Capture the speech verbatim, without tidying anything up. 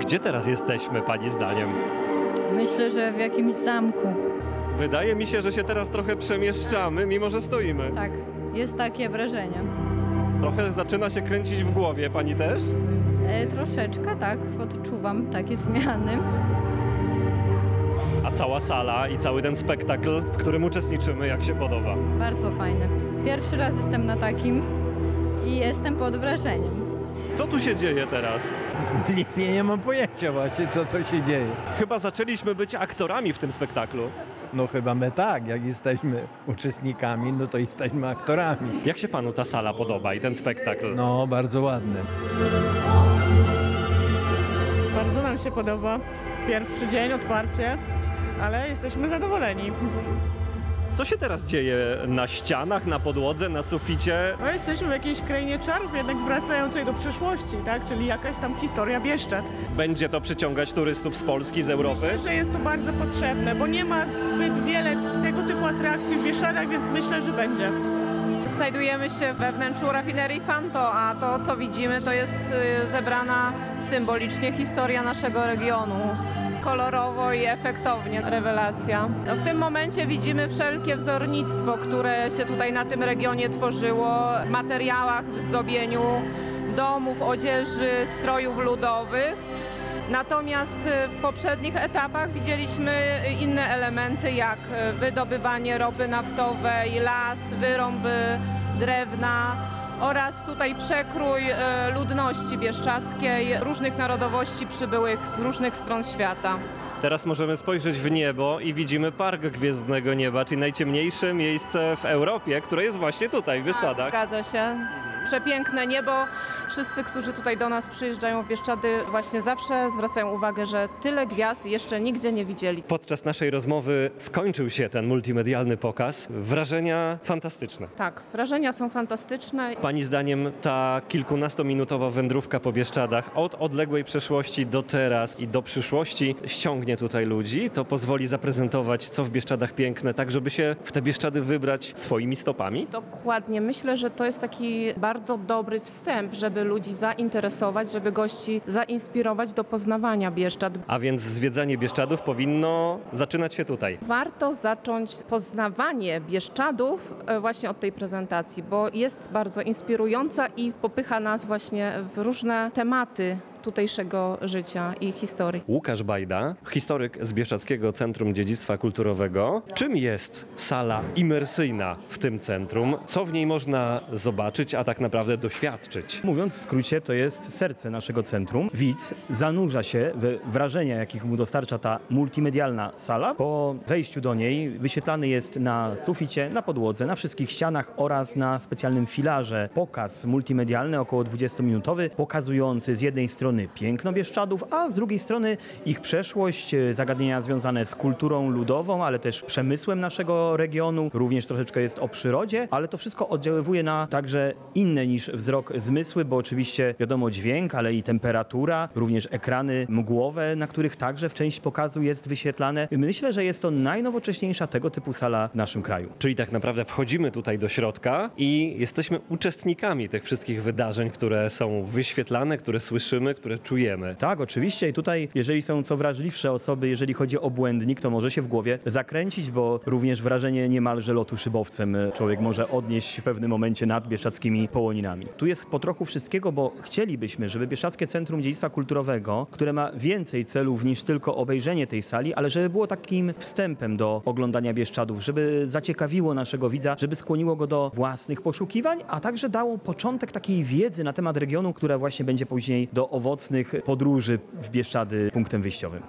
Gdzie teraz jesteśmy, pani zdaniem? Myślę, że w jakimś zamku. Wydaje mi się, że się teraz trochę przemieszczamy, mimo że stoimy. Tak, jest takie wrażenie. Trochę zaczyna się kręcić w głowie, pani też? E, troszeczkę tak, odczuwam takie zmiany. A cała sala i cały ten spektakl, w którym uczestniczymy, jak się podoba? Bardzo fajne. Pierwszy raz jestem na takim i jestem pod wrażeniem. Co tu się dzieje teraz? Nie, nie, nie mam pojęcia właśnie, co to się dzieje. Chyba zaczęliśmy być aktorami w tym spektaklu. No chyba my tak, jak jesteśmy uczestnikami, no to jesteśmy aktorami. Jak się panu ta sala podoba i ten spektakl? No, bardzo ładny. Bardzo nam się podoba. Pierwszy dzień, otwarcie, ale jesteśmy zadowoleni. Co się teraz dzieje na ścianach, na podłodze, na suficie? No, jesteśmy w jakiejś krainie czarów, jednak wracającej do przeszłości, tak? Czyli jakaś tam historia Bieszczad. Będzie to przyciągać turystów z Polski, z Europy? Myślę, że jest to bardzo potrzebne, bo nie ma zbyt wiele tego typu atrakcji w Bieszczadach, więc myślę, że będzie. Znajdujemy się we wnętrzu rafinerii Fanto, a to, co widzimy, to jest y, zebrana symbolicznie historia naszego regionu. Kolorowo i efektownie, rewelacja. No, w tym momencie widzimy wszelkie wzornictwo, które się tutaj na tym regionie tworzyło w materiałach, w zdobieniu domów, odzieży, strojów ludowych. Natomiast w poprzednich etapach widzieliśmy inne elementy, jak wydobywanie ropy naftowej, las, wyrąby drewna oraz tutaj przekrój ludności bieszczadzkiej, różnych narodowości przybyłych z różnych stron świata. Teraz możemy spojrzeć w niebo i widzimy Park Gwiezdnego Nieba, czyli najciemniejsze miejsce w Europie, które jest właśnie tutaj, w Bieszczadach. Zgadza się. Przepiękne niebo. Wszyscy, którzy tutaj do nas przyjeżdżają w Bieszczady, właśnie zawsze zwracają uwagę, że tyle gwiazd jeszcze nigdzie nie widzieli. Podczas naszej rozmowy skończył się ten multimedialny pokaz. Wrażenia fantastyczne. Tak, wrażenia są fantastyczne. Pani zdaniem ta kilkunastominutowa wędrówka po Bieszczadach od odległej przeszłości do teraz i do przyszłości ściągnie tutaj ludzi. To pozwoli zaprezentować, co w Bieszczadach piękne, tak żeby się w te Bieszczady wybrać swoimi stopami? Dokładnie. Myślę, że to jest taki bardzo dobry wstęp, żeby ludzi zainteresować, żeby gości zainspirować do poznawania Bieszczad. A więc zwiedzanie Bieszczadów powinno zaczynać się tutaj. Warto zacząć poznawanie Bieszczadów właśnie od tej prezentacji, bo jest bardzo inspirująca i popycha nas właśnie w różne tematy tutejszego życia i historii. Łukasz Bajda, historyk z Bieszczadzkiego Centrum Dziedzictwa Kulturowego. Czym jest sala imersyjna w tym centrum? Co w niej można zobaczyć, a tak naprawdę doświadczyć? Mówiąc w skrócie, to jest serce naszego centrum. Widz zanurza się we wrażenia, jakich mu dostarcza ta multimedialna sala. Po wejściu do niej wyświetlany jest na suficie, na podłodze, na wszystkich ścianach oraz na specjalnym filarze pokaz multimedialny, około dwudziestominutowy, pokazujący z jednej strony piękno Bieszczadów, a z drugiej strony ich przeszłość, zagadnienia związane z kulturą ludową, ale też przemysłem naszego regionu. Również troszeczkę jest o przyrodzie, ale to wszystko oddziaływuje na także inne niż wzrok zmysły, bo oczywiście wiadomo dźwięk, ale i temperatura, również ekrany mgłowe, na których także w część pokazu jest wyświetlane. Myślę, że jest to najnowocześniejsza tego typu sala w naszym kraju. Czyli tak naprawdę wchodzimy tutaj do środka i jesteśmy uczestnikami tych wszystkich wydarzeń, które są wyświetlane, które słyszymy, które czujemy. Tak, oczywiście i tutaj, jeżeli są co wrażliwsze osoby, jeżeli chodzi o błędnik, to może się w głowie zakręcić, bo również wrażenie niemalże lotu szybowcem człowiek może odnieść w pewnym momencie nad bieszczadzkimi połoninami. Tu jest po trochu wszystkiego, bo chcielibyśmy, żeby Bieszczadzkie Centrum Dziedzictwa Kulturowego, które ma więcej celów niż tylko obejrzenie tej sali, ale żeby było takim wstępem do oglądania Bieszczadów, żeby zaciekawiło naszego widza, żeby skłoniło go do własnych poszukiwań, a także dało początek takiej wiedzy na temat regionu, która właśnie będzie później do owocnych podróży w Bieszczady punktem wyjściowym.